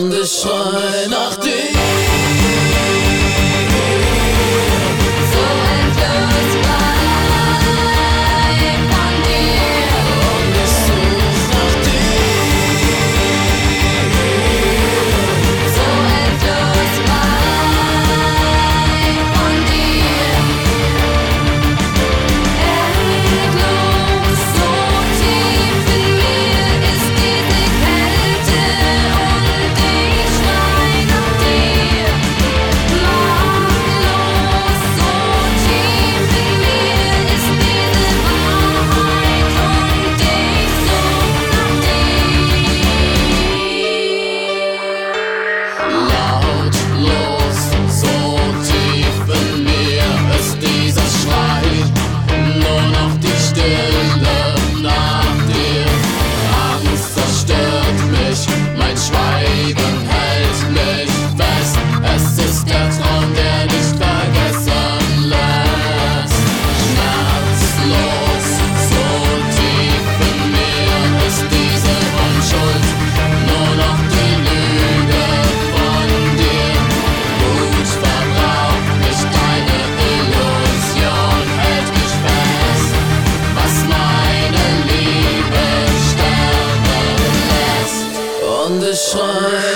und ich schrei nach dir. So endlos weit von dir. Und ich such nach dir. So endlos weit von dir. Endlos so tief in mir ist diese Kälte und ich schrei nach dir. Machtlos so tief in mir ist diese Wahrheit und ich such nach dir. Lautlos, so tief in mir ist dieser Schrei. Nur noch die Stille nach dir. Angst zerstört mich, mein Schweigen hält mich fest. Es ist der Traum, der nicht vergessen lässt. Schmerzlos, so tief in mir ist diese Unschuld. Nur noch die Lüge von dir. Wut verbraucht mich, deine Illusion hält mich fest. Was meine Liebe sterben lässt. Und ich schrei